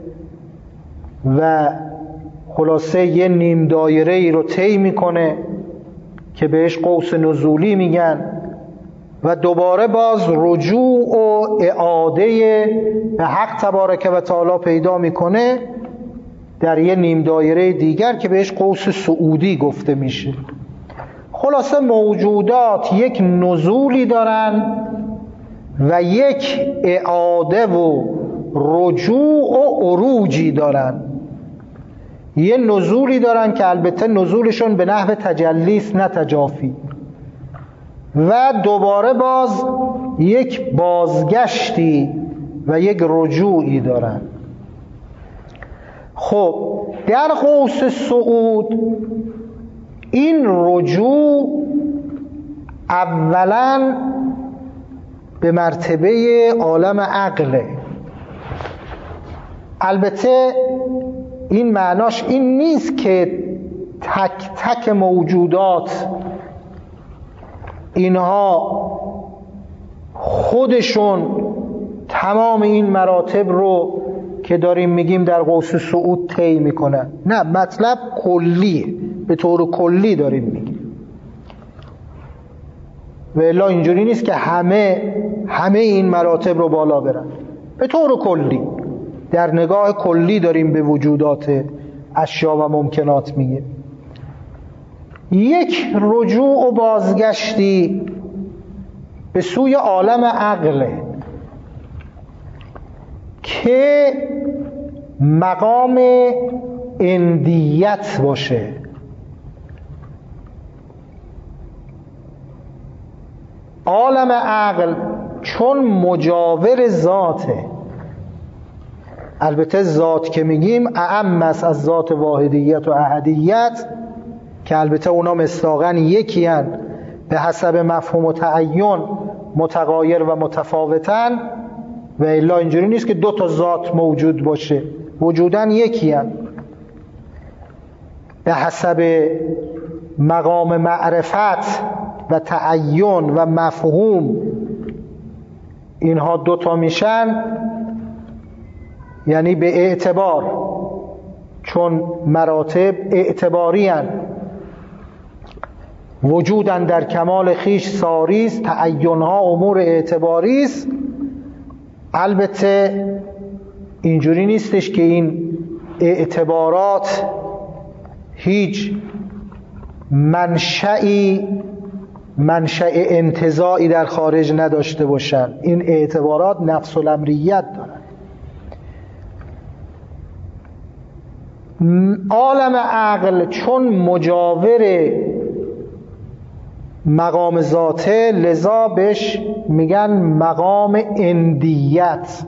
و خلاصه یه نیم دایره ای رو طی میکنه که بهش قوس نزولی میگن و دوباره باز رجوع و اعاده به حق تبارک و تعالی پیدا میکنه در یه نیم دایره دیگر که بهش قوس صعودی گفته میشه. خلاصه موجودات یک نزولی دارن و یک اعاده و رجوع و عروجی دارن. یه نزولی دارن که البته نزولشون به نحو تجلیست نه تجافی، و دوباره باز یک بازگشتی و یک رجوعی دارن. خب در قوس صعود این رجوع اولا به مرتبه عالم عقله. البته این معناش این نیست که تک تک موجودات اینها خودشون تمام این مراتب رو که داریم میگیم در قوس صعود طی میکنن. نه، مطلب کلیه، به طور کلی داریم میگیم. و الا اینجوری نیست که همه همه این مراتب رو بالا برن. به طور کلی در نگاه کلی داریم به وجودات اشیا و ممکنات میگه. یک رجوع و بازگشتی به سوی عالم عقله که مقام اندیت باشه. عالم عقل چون مجاور ذاته، البته ذات که میگیم اعم است از ذات واحدیت و احدیت که البته اونا مصداقاً یکی هن، به حسب مفهوم و تعین متغایر و متفاوتن، و الا اینجوری نیست که دو تا ذات موجود باشه، وجوداً یکی هن. به حسب مقام معرفت و تعین و مفهوم اینها دو تا میشن، یعنی به اعتبار، چون مراتب اعتباری هن. وجودن در کمال خیش ساریست، تعینها امور اعتباریست. البته اینجوری نیستش که این اعتبارات هیچ منشئی منشأ انتزاعی در خارج نداشته باشن. این اعتبارات نفس الامریت دارن. عالم عقل چون مجاور مقام ذاته، لذا بهش میگن مقام اندیت،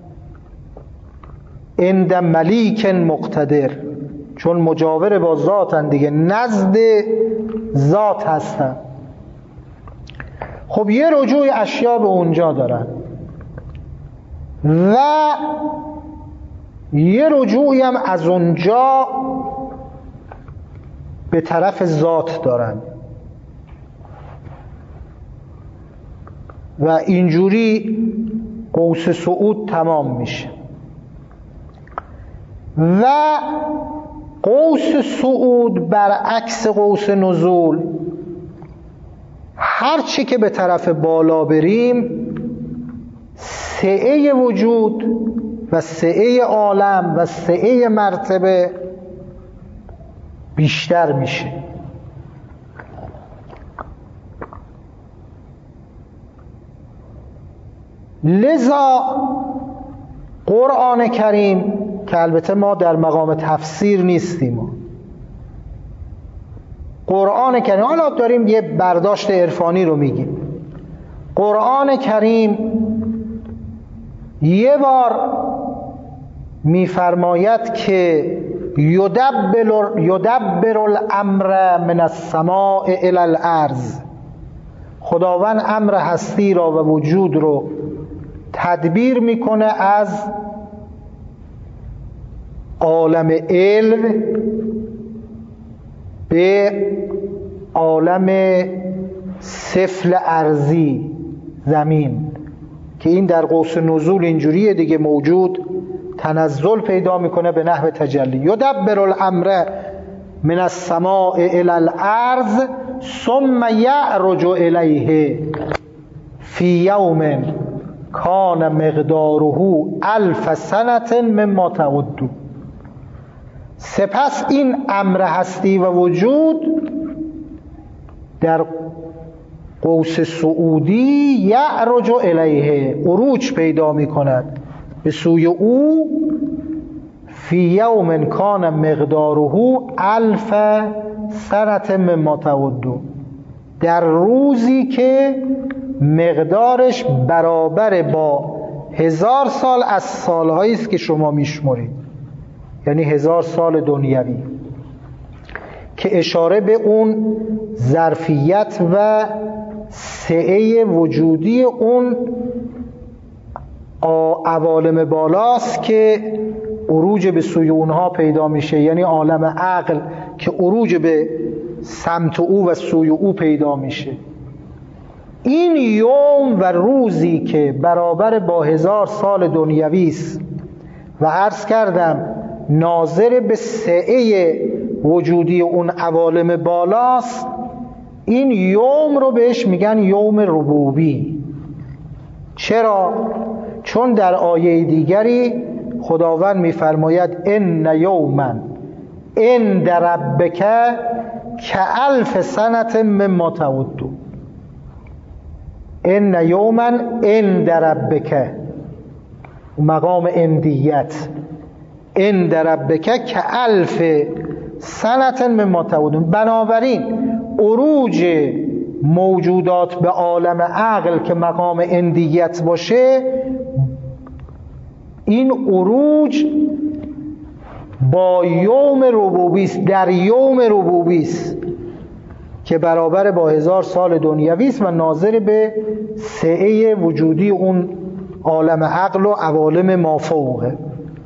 اند ملیک مقتدر، چون مجاور با ذاتن دیگه، نزد ذات هستن. خب یه رجوع اشیا به اونجا دارن و یه رجوعی هم از اونجا به طرف ذات دارن و اینجوری قوس صعود تمام میشه. و قوس صعود برعکس قوس نزول، هرچی که به طرف بالا بریم سعه وجود و سعه عالم و سعه مرتبه بیشتر میشه. لذا قرآن کریم که البته ما در مقام تفسیر نیستیم، قرآن کریم، حالا داریم یه برداشت عرفانی رو میگیم، قرآن کریم یه بار میفرماید که یدبر یدبر الامر من السماء الی الارض، خداوند امر هستی را و وجود رو تدبیر میکنه از عالم علم به عالم سفل ارضی، زمین، که این در قوس نزول اینجوریه دیگه، موجود تنزل پیدا میکنه به نحو تجلی. یدبر الامر من السماء الی الارض ثم یعرج الیه فی یوم کان مقداره الف سنة مما تعدون. سپس این امر هستی و وجود در قوس صعودی یعرج الیه، عروج پیدا می کند به سوی او، فی یوم کان مقداره الف سنت مما تعدون، در روزی که مقدارش برابر با هزار سال از سالهایی است که شما میشمرید، یعنی هزار سال دنیوی، که اشاره به اون ظرفیت و سعه وجودی اون عوالم بالاست که عروج به سوی اونها پیدا میشه، یعنی عالم عقل که عروج به سمت او و سوی او پیدا میشه. این یوم و روزی که برابر با هزار سال دنیوی است و عرض کردم ناظر به سعه وجودی اون عوالم بالاست، این یوم رو بهش میگن یوم ربوبی. چرا؟ چون در آیه دیگری خداوند میفرماید ان یوما عند ربک کالف سنة مما تعدون. ان یوما عند ربک، مقام اندیت، عند ربک کالف سنة مما تعدون. بنابراین عروج موجودات به عالم عقل که مقام اندیت باشه، این عروج با یوم ربوبی است، در یوم ربوبی است که برابر با هزار سال دنیوی است و ناظر به سعه وجودی اون عالم عقل و عوالم مافوقه.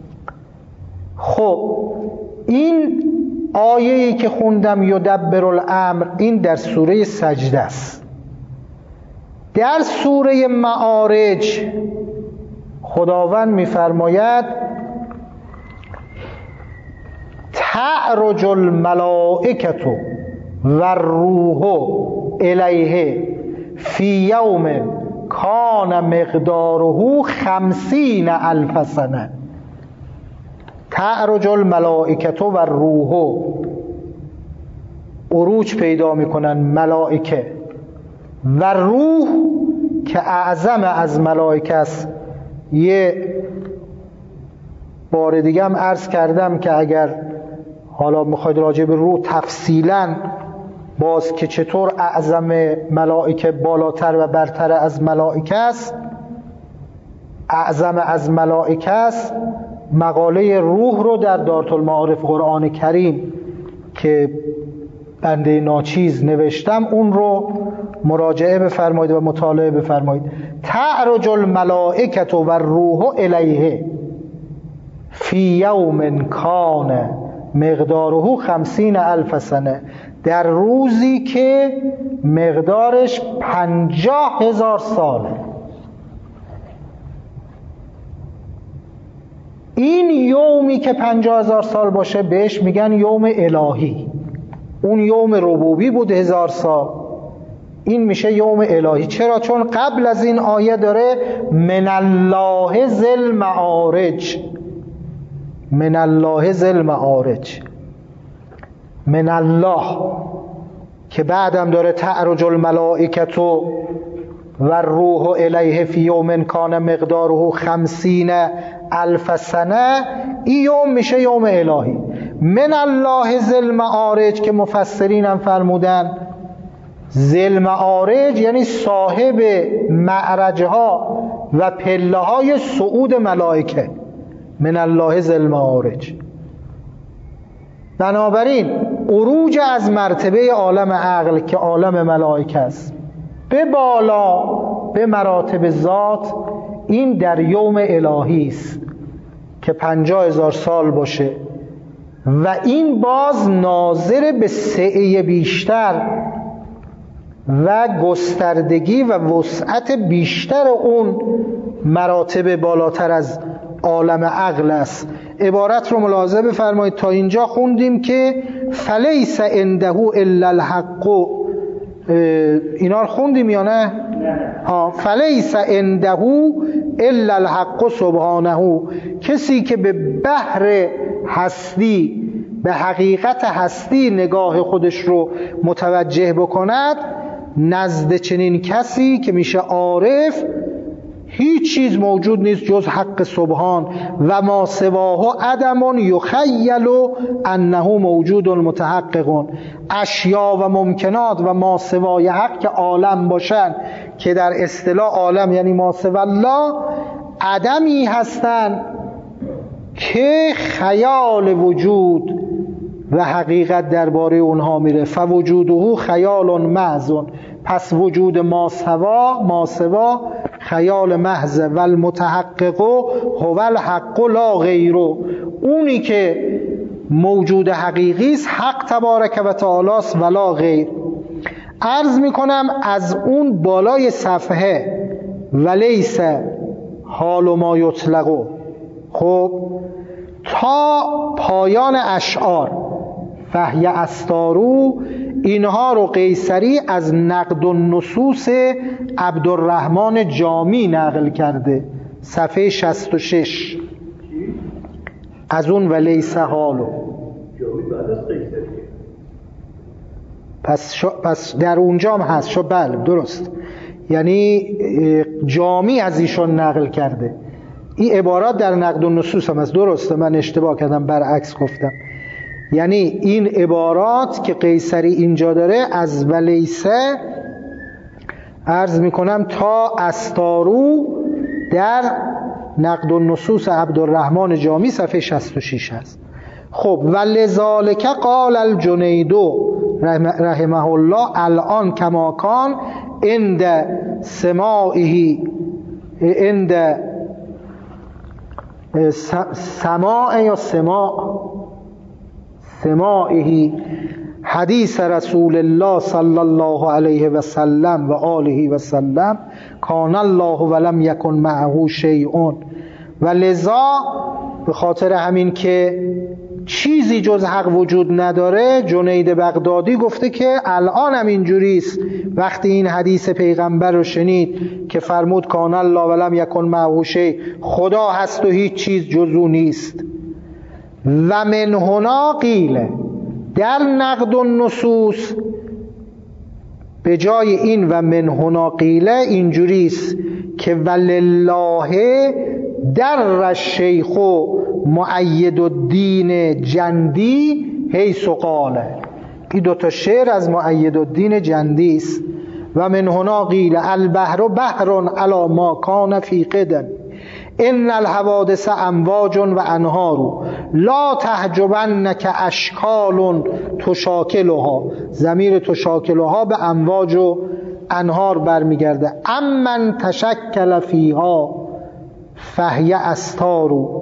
خب این آیه‌ای که خوندم یدبر الامر، این در سوره سجده است. در سوره معارج خداوند می‌فرماید تعرج الملائکة و الروح الیه فی یوم کان مقداره خمسین الف سنه. تعرج الملائکة و الروح، عروج پیدا میکنن ملائکه و روح که اعظم از ملائکه است. یه بار دیگه هم عرض کردم که اگر حالا میخواید راجع به روح تفصیلا باز که چطور اعظم ملائکه بالاتر و برتر از ملائکه است، اعظم از ملائکه است، مقاله روح رو در دارالمعارف قرآن کریم که بنده ناچیز نوشتم اون رو مراجعه بفرمایید و مطالعه بفرمایید. تعرج الملائکة و الروح الیه فی یوم کان مقداره خمسین الف سنه، در روزی که مقدارش پنجاه هزار ساله. این یومی که پنجاه هزار سال باشه بهش میگن یوم الهی. اون یوم ربوبی بود هزار سال، این میشه یوم الهی. چرا؟ چون قبل از این آیه داره من الله ذی المعارج، من الله ذی المعارج، من الله، که بعدم داره تعرج الملائکة و الروح الیه فی یوم کان مقداره خمسین الف سنه. این یوم میشه یوم الهی. من الله ذی المعارج که مفسرین هم فرمودن ذی المعارج یعنی صاحب معرجها و پله های صعود ملائکه. من الله ذی المعارج. بنابراین عروج از مرتبه عالم عقل که عالم ملائکه است به بالا به مراتب ذات، این در یوم الهی است که پنجاه هزار سال باشه و این باز ناظر به سعه بیشتر و گستردگی و وسعت بیشتر اون مراتب بالاتر از عالم عقل است. عبارت رو ملاحظه بفرمایید. تا اینجا خوندیم که فلیس عنده الا الحق، اینا رو خوندیم یا نه؟ ها، فلیس عنده الا الحق سبحانه، کسی که به بحر هستی، به حقیقت هستی نگاه خودش رو متوجه بکند، نزد چنین کسی که میشه عارف هیچ چیز موجود نیست جز حق سبحان و ما سواه عدم یخیل انه موجود متحقق. اشیا و ممکنات و ما سوای حق که عالم باشن، که در اصطلاح عالم یعنی ما سوای الله، عدمی هستن که خیال وجود و حقیقت درباره اونها میره. فوجوده خیال محض، پس وجود ما سوا ما سوا خیال محض. و المتحقق هو الحق لا غیره، اونی که موجود حقیقی است حق تبارک و تعالی است ولا غیر. عرض میکنم از اون بالای صفحه ولیس حال ما یطلقو، خب تا پایان اشعار فهی استارو، اینها رو قیصری از نقد النصوص عبدالرحمن جامی نقل کرده، صفحه شصت و شش. از اون ولیس حالو پس, پس در اونجا هم هست شو. بله درست، یعنی جامی از ایشون نقل کرده. این عبارات در نقد النصوص هم هست. درسته، من اشتباه کردم، برعکس گفتم. یعنی این عبارات که قیصری اینجا داره از ولیسه عرض میکنم تا استارو در نقد النصوص عبدالرحمن جامی صفحه شصت و شش هست. خب ولذالک قال الجنیدو رحمه الله الان کما کان عند سماعه عند سماع یا سماع سماعه حدیث رسول الله صلی الله علیه و سلم و آله و سلم کان الله ولم یکن معه شیء. و لذا به خاطر همین که چیزی جز حق وجود نداره، جنید بغدادی گفته که الان هم اینجوریست. وقتی این حدیث پیغمبر رو شنید که فرمود کان الله ولم یکن معه شیء، خدا هست و هیچ چیز جز او نیست. و من هنا قیل، در نقد النصوص به جای این و من هنا قیل اینجوریست که ولله در الشیخ مؤید الدین جندی حیث قاله. این دوتا شعر از مؤید الدین جندی است. و من هنا قیل البحر بحر علی ما کان فی قدم ان الحوادث امواج و انهار لا تحجبنک اشکال تشاکلها. ضمیر تشاکلها به امواج و انهار برمیگرده. امن تشکل فیها فهی استارو.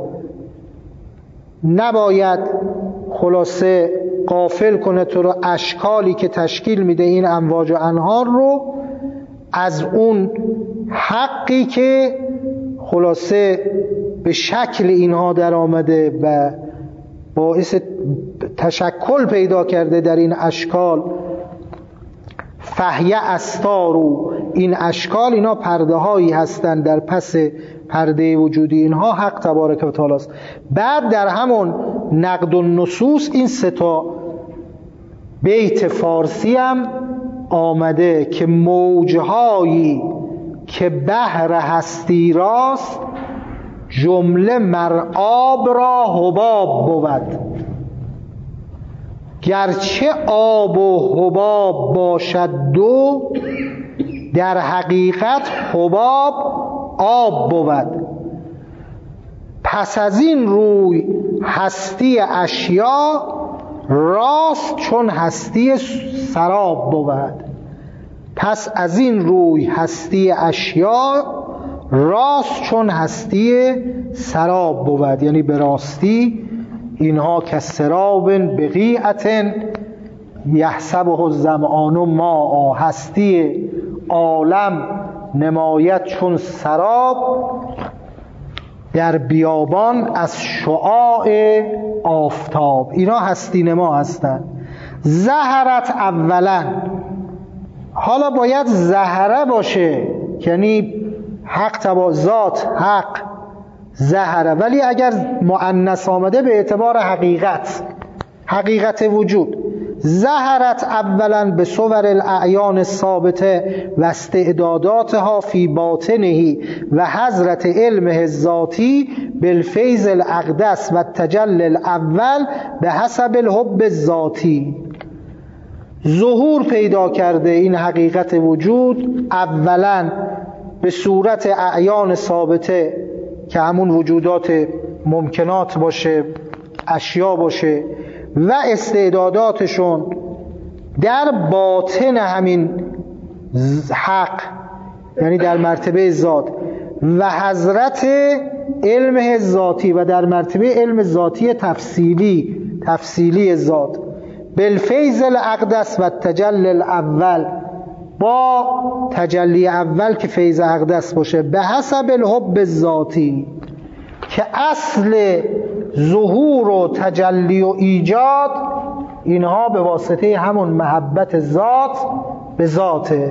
نباید خلاصه غافل کنه تو رو اشکالی که تشکیل میده این امواج و انهار رو از اون حقی که خلاصه به شکل اینها در آمده و باعث تشکل پیدا کرده در این اشکال. فهی استارو، این اشکال اینا پرده هایی هستند در پس پرده وجودی اینها حق تبارک و تعالی است. بعد در همون نقد النصوص این سه تا بیت فارسی هم آمده که موجهایی که بحر هستی راست جمله مرآب را حباب بود. گرچه آب و حباب باشد دو، در حقیقت حباب آب بود. پس از این روی هستی اشیا راست چون هستی سراب بود. پس از این روی هستی اشیا راست چون هستی سراب بود. یعنی به راستی اینها که سراب بقیعت یحسبه الظمآن ماء، هستی عالم نمایت چون سراب در بیابان از شعاع آفتاب. اینا هستی نما هستند. ظهرت اولا، حالا باید ظهره باشه یعنی حق تبا ذات حق ظهره، ولی اگر مؤنث آمده به اعتبار حقیقت، حقیقت وجود. ظهرت اولا به صور الاعیان الثابته و استعداداتها فی باطنه و حضرت علمه الذاتی بالفیض الاقدس و التجلی الاول به حسب الحب الذاتی. ظهور پیدا کرده این حقیقت وجود اولا به صورت اعیان ثابته که همون وجودات ممکنات باشه، اشیا باشه، و استعداداتشون در باطن همین حق، یعنی در مرتبه ذات، و حضرت علم ذاتی و در مرتبه علم ذاتی تفصیلی تفصیلی ذات بالفیض الاقدس و تجلی الاول، با تجلی اول که فیض اقدس باشه، به حسب الحب الذاتی، که اصل ظهور و تجلی و ایجاد اینها به واسطه همون محبت ذات به ذاته.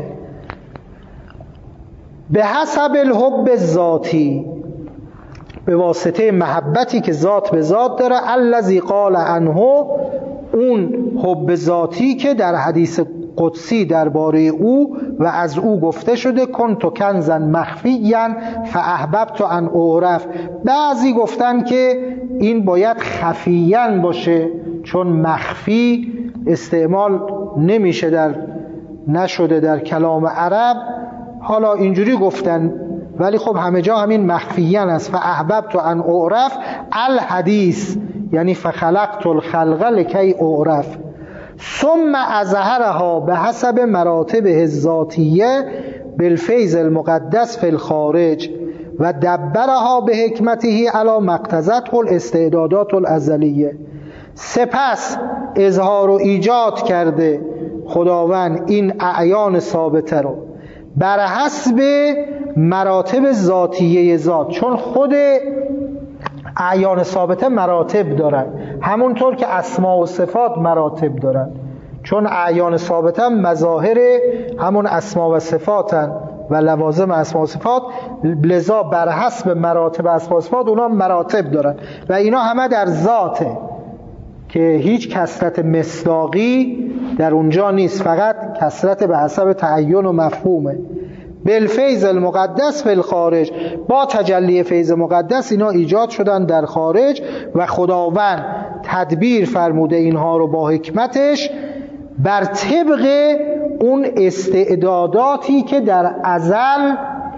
به حسب الحب الذاتی، به واسطه محبتی که ذات به ذات داره. الذی قال عنه، اون حب ذاتی که در حدیث قدسی درباره او و از او گفته شده کنت کنزا مخفیا فاحببت ان اعرف. بعضی گفتن که این باید خفیاً باشه، چون مخفی استعمال نمیشه، در نشده در کلام عرب. حالا اینجوری گفتن، ولی خب همه جا همین مخفیاً است. فاحببت ان اعرف الحدیث، یعنی فخلقت الخلق لکی اعرف. ثم اظهرها به حسب مراتبه الذاتیه بالفیض المقدس فی الخارج و دبرها به حکمته علی مقتضته الاستعدادات الازلیه. سپس اظهار و ایجاد کرده خداوند این اعیان ثابته رو بر حسب مراتب ذاتیه ذات، چون خود اعیان ثابته مراتب دارن، همونطور که اسما و صفات مراتب دارن، چون اعیان ثابته مظاهر همون اسما و صفاتن و لوازم اسما و صفات، لذا بر حسب مراتب اسما و صفات اونا مراتب دارن و اینا همه در ذاته، که هیچ کثرت مصداقی در اونجا نیست، فقط کثرت به حسب تعین و مفهومه. بالفیض المقدس فی الخارج، با تجلی فیض مقدس اینا ایجاد شدن در خارج و خداوند تدبیر فرموده اینها رو با حکمتش بر طبق اون استعداداتی که در ازل،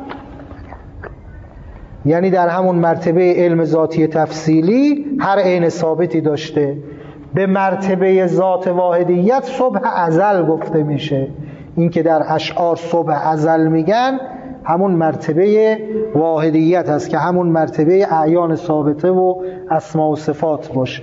یعنی در همون مرتبه علم ذاتی تفصیلی هر عین ثابتی داشته. به مرتبه ذات واحدیت صبح ازل گفته میشه. این که در اشعار صبح ازل میگن همون مرتبه واحدیت هست که همون مرتبه اعیان ثابته و اسما و صفات باشه.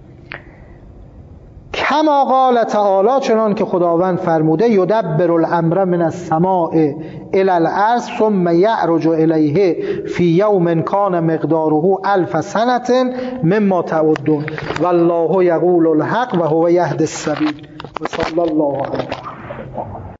کما قال تعالی، چنان که خداوند فرموده یدبر الامر من السماء الی الارض ثم یعرج الیه فی یوم کان مقداره الف سنه مما تعدون والله یقول الحق و هو یهدی السبیل و صلی الله علیه.